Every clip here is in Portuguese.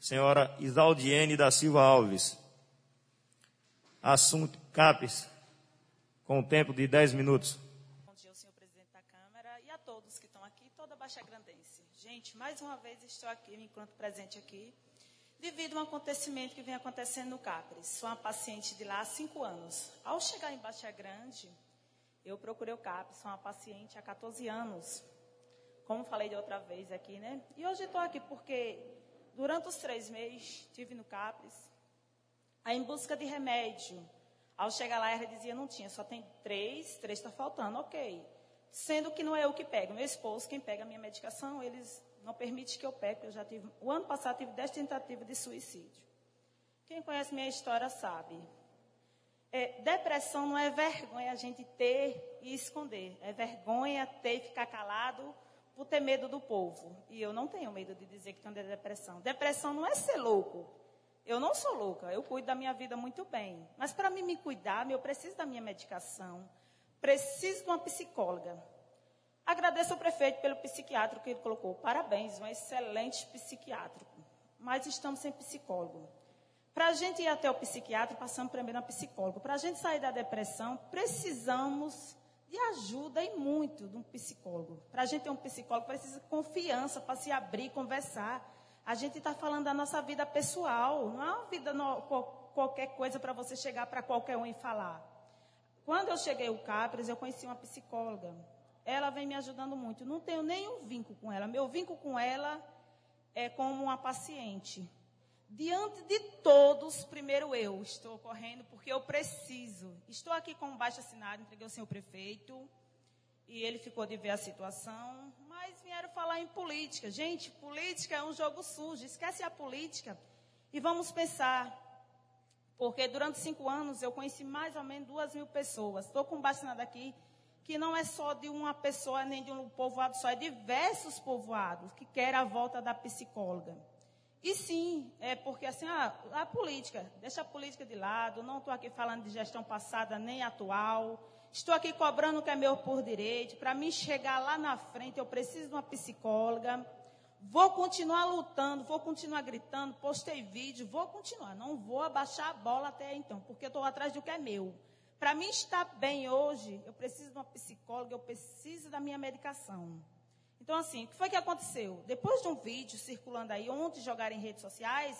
senhora Isaldiene da Silva Alves. Assunto CAPES, com o tempo de 10 minutos. Bom dia ao senhor presidente da Câmara e a todos que estão aqui, toda a Baixa Grandense. Gente, mais uma vez estou aqui, me encontro presente aqui, devido a um acontecimento que vem acontecendo no CAPES. Sou uma paciente de lá há 5 anos. Ao chegar em Baixa Grande, eu procurei o CAPES, sou uma paciente há 14 anos. Como falei de outra vez aqui, né? E hoje estou aqui porque, durante os 3 meses, estive no CAPES, aí em busca de remédio. Ao chegar lá, ela dizia, não tinha, só tem 3 está faltando, ok. Sendo que não é eu que pego, meu esposo, quem pega a minha medicação, eles não permitem que eu pegue, eu já tive, o ano passado tive 10 tentativas de suicídio. Quem conhece minha história sabe. Depressão não é vergonha a gente ter e esconder, é vergonha ter e ficar calado por ter medo do povo. E eu não tenho medo de dizer que tenho depressão. Depressão não é ser louco. Eu não sou louca, eu cuido da minha vida muito bem. Mas para mim me cuidar, eu preciso da minha medicação, preciso de uma psicóloga. Agradeço ao prefeito pelo psiquiatra que ele colocou. Parabéns, um excelente psiquiatra. Mas estamos sem psicólogo. Para a gente ir até o psiquiatra, passamos primeiro na psicóloga. Para a gente sair da depressão, precisamos de ajuda e muito de um psicólogo. Para a gente ter um psicólogo, precisa de confiança para se abrir, conversar. A gente está falando da nossa vida pessoal, não é uma vida, qualquer coisa para você chegar para qualquer um e falar. Quando eu cheguei ao CAPES, eu conheci uma psicóloga. Ela vem me ajudando muito. Não tenho nenhum vínculo com ela. Meu vínculo com ela é como uma paciente. Diante de todos, primeiro eu estou correndo porque eu preciso. Estou aqui com um baixo assinado, entreguei ao senhor prefeito. E ele ficou de ver a situação, mas vieram falar em política. Gente, política é um jogo sujo, esquece a política e vamos pensar. Porque durante 5 anos eu conheci mais ou menos 2.000 pessoas. Estou com um vacinado aqui, que não é só de uma pessoa, nem de um povoado só, é diversos povoados que querem a volta da psicóloga. E sim, é porque assim, a política, deixa a política de lado, não estou aqui falando de gestão passada nem atual. Estou aqui cobrando o que é meu por direito. Para mim chegar lá na frente, eu preciso de uma psicóloga. Vou continuar lutando, vou continuar gritando, postei vídeo, vou continuar. Não vou abaixar a bola até então, porque eu estou atrás do que é meu. Para mim estar bem hoje, eu preciso de uma psicóloga, eu preciso da minha medicação. Então, assim, o que foi que aconteceu? Depois de um vídeo circulando aí, ontem jogaram em redes sociais,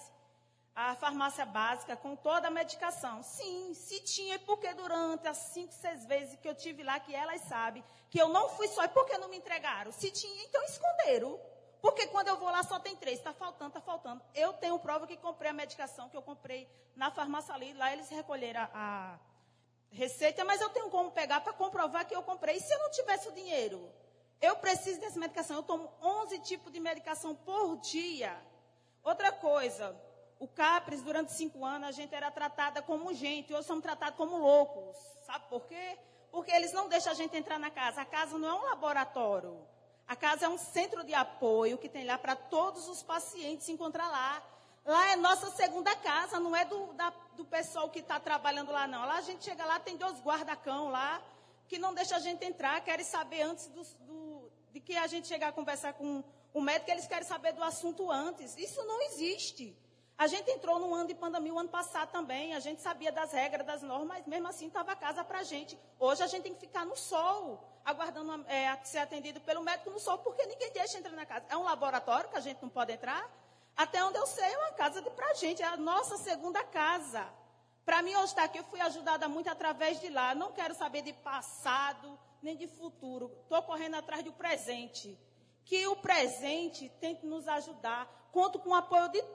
a farmácia básica com toda a medicação. Sim, se tinha, porque durante as 5, 6 vezes que eu tive lá, que elas sabem, que eu não fui só, e por que não me entregaram? Se tinha, então esconderam. Porque quando eu vou lá só tem 3, está faltando, está faltando. Eu tenho prova que comprei a medicação que eu comprei na farmácia ali, lá eles recolheram a receita, mas eu tenho como pegar para comprovar que eu comprei. E se eu não tivesse o dinheiro? Eu preciso dessa medicação, eu tomo 11 tipos de medicação por dia. Outra coisa, o CAPES, durante 5 anos, a gente era tratada como gente, hoje somos tratados como loucos. Sabe por quê? Porque eles não deixam a gente entrar na casa. A casa não é um laboratório. A casa é um centro de apoio que tem lá para todos os pacientes se encontrar lá. Lá é nossa segunda casa, não é do pessoal que está trabalhando lá, não. Lá a gente chega lá, tem 2 guarda-cão lá, que não deixa a gente entrar, querem saber antes de que a gente chegar a conversar com o médico, eles querem saber do assunto antes. Isso não existe. A gente entrou num ano de pandemia o ano passado também, a gente sabia das regras, das normas, mas mesmo assim estava a casa para a gente. Hoje a gente tem que ficar no sol, aguardando ser atendido pelo médico no sol, porque ninguém deixa entrar na casa. É um laboratório que a gente não pode entrar. Até onde eu sei, é uma casa para a gente, é a nossa segunda casa. Para mim, hoje estar aqui, eu fui ajudada muito através de lá. Não quero saber de passado, nem de futuro. Estou correndo atrás do presente. Que o presente tente nos ajudar. Conto com o apoio de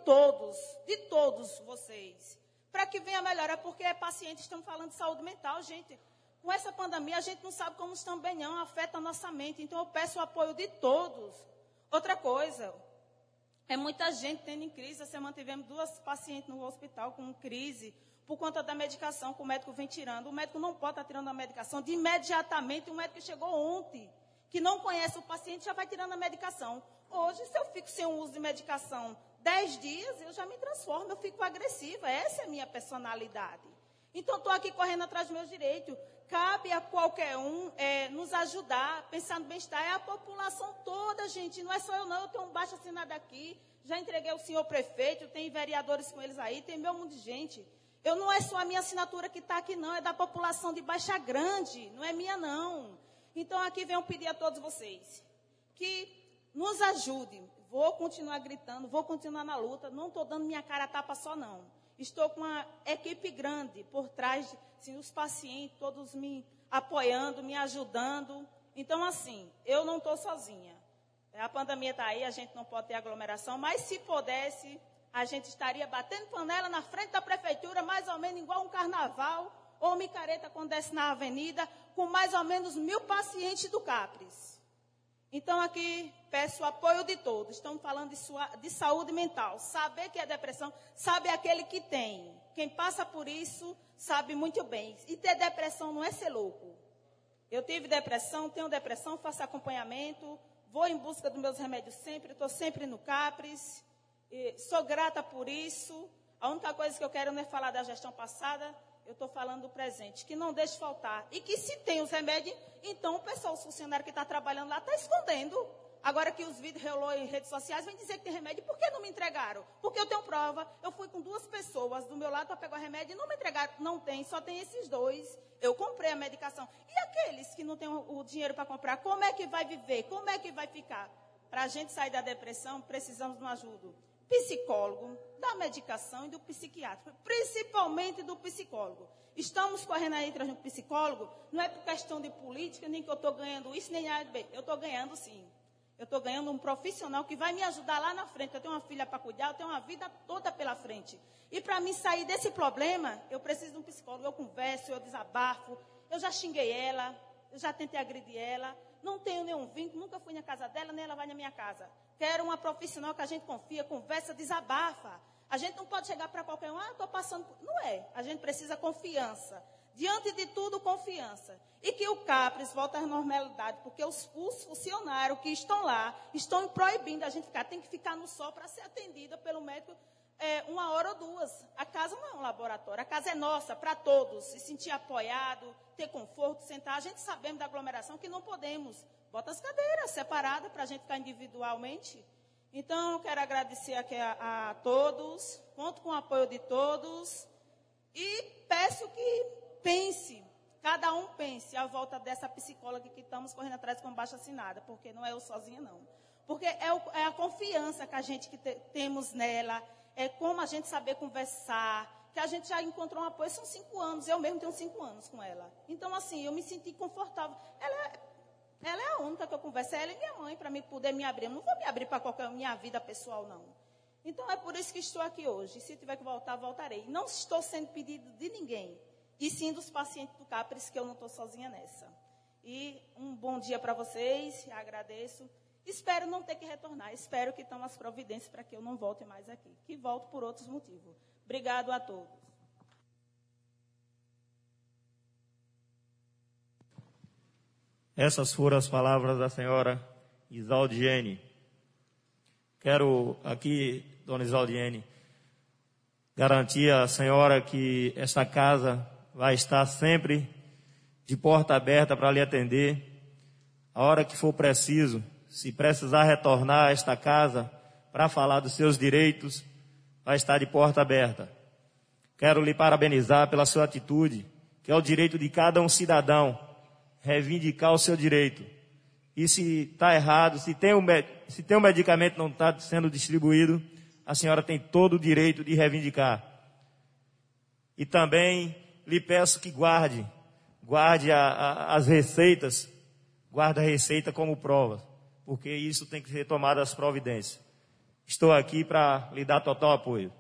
todos vocês. Para que venha melhorar, porque pacientes estão falando de saúde mental, gente. Com essa pandemia, a gente não sabe como estamos bem, não. Afeta a nossa mente. Então, eu peço o apoio de todos. Outra coisa, é muita gente tendo em crise. Essa semana tivemos 2 pacientes no hospital com crise por conta da medicação que o médico vem tirando. O médico não pode estar tirando a medicação de imediatamente. O médico chegou ontem, que não conhece o paciente, já vai tirando a medicação. Hoje, se eu fico sem o uso de medicação 10 dias, eu já me transformo, eu fico agressiva. Essa é a minha personalidade. Então, estou aqui correndo atrás dos meus direitos. Cabe a qualquer um nos ajudar, pensar no bem-estar. É a população toda, gente. Não é só eu, não. Eu tenho um baixo assinado aqui. Já entreguei ao senhor prefeito. Tem vereadores com eles aí. Tem meu mundo de gente. Eu não é só a minha assinatura que está aqui, não. É da população de Baixa Grande. Não é minha, não. Então, aqui venho pedir a todos vocês que nos ajudem. Vou continuar gritando, vou continuar na luta. Não estou dando minha cara a tapa só, não. Estou com uma equipe grande por trás, assim, os pacientes, todos me apoiando, me ajudando. Então, assim, eu não estou sozinha. A pandemia está aí, a gente não pode ter aglomeração, mas se pudesse, a gente estaria batendo panela na frente da prefeitura, mais ou menos igual um carnaval, ou micareta quando desce na avenida, com mais ou menos 1000 pacientes do CAPRES. Então, aqui, peço o apoio de todos. Estamos falando de saúde mental. Saber que é depressão, sabe aquele que tem. Quem passa por isso, sabe muito bem. E ter depressão não é ser louco. Eu tive depressão, tenho depressão, faço acompanhamento, vou em busca dos meus remédios sempre, estou sempre no CAPRES. Sou grata por isso. A única coisa que eu quero não é falar da gestão passada, eu estou falando do presente, que não deixe faltar. E que se tem os remédios, então o pessoal, os funcionários que está trabalhando lá, está escondendo. Agora que os vídeos rolou em redes sociais, vem dizer que tem remédio. Por que não me entregaram? Porque eu tenho prova. Eu fui com 2 pessoas do meu lado para pegar o remédio e não me entregaram. Não tem, só tem esses 2. Eu comprei a medicação. E aqueles que não têm o dinheiro para comprar, como é que vai viver? Como é que vai ficar? Para a gente sair da depressão, precisamos de uma ajuda. Psicólogo, da medicação e do psiquiátrico, principalmente do psicólogo. Estamos correndo aí atrás de um psicólogo, não é por questão de política, nem que eu estou ganhando isso, nem nada bem. Eu estou ganhando sim. Eu estou ganhando um profissional que vai me ajudar lá na frente. Eu tenho uma filha para cuidar, eu tenho uma vida toda pela frente. E para mim sair desse problema, eu preciso de um psicólogo. Eu converso, eu desabafo, eu já xinguei ela, eu já tentei agredir ela. Não tenho nenhum vínculo, nunca fui na casa dela, nem ela vai na minha casa. Quero uma profissional que a gente confia, conversa, desabafa. A gente não pode chegar para qualquer um, estou passando por... Não é, a gente precisa confiança. Diante de tudo, confiança. E que o CAPRES volte à normalidade, porque os funcionários que estão lá estão proibindo a gente ficar. Tem que ficar no sol para ser atendida pelo médico 1 hora ou 2. A casa não é um laboratório, a casa é nossa, para todos. Se sentir apoiado, ter conforto, sentar. A gente sabemos da aglomeração que não podemos. Bota as cadeiras separadas para a gente ficar individualmente. Então, eu quero agradecer aqui a todos. Conto com o apoio de todos. E peço que pense, cada um pense à volta dessa psicóloga que estamos correndo atrás com baixa assinada. Porque não é eu sozinha, não. Porque é a confiança que a gente temos nela. É como a gente saber conversar. Que a gente já encontrou um apoio. São 5 anos. Eu mesmo tenho 5 anos com ela. Então, assim, eu me senti confortável. Ela é a única que eu converso, ela e minha mãe, para mim poder me abrir. Eu não vou me abrir para qualquer minha vida pessoal, não. Então, é por isso que estou aqui hoje. Se tiver que voltar, voltarei. Não estou sendo pedido de ninguém, e sim dos pacientes do CAPRES, que eu não estou sozinha nessa. E um bom dia para vocês, agradeço. Espero não ter que retornar, espero que tomem as providências para que eu não volte mais aqui. Que volto por outros motivos. Obrigado a todos. Essas foram as palavras da senhora Isaldiene. Quero aqui, dona Isaldiene, garantir à senhora que esta casa vai estar sempre de porta aberta para lhe atender. A hora que for preciso, se precisar retornar a esta casa para falar dos seus direitos, vai estar de porta aberta. Quero lhe parabenizar pela sua atitude, que é o direito de cada um cidadão, reivindicar o seu direito. E se está errado, se tem um medicamento que não está sendo distribuído, a senhora tem todo o direito de reivindicar. E também lhe peço que guarde as receitas, guarde a receita como prova, porque isso tem que ser tomado as providências. Estou aqui para lhe dar total apoio.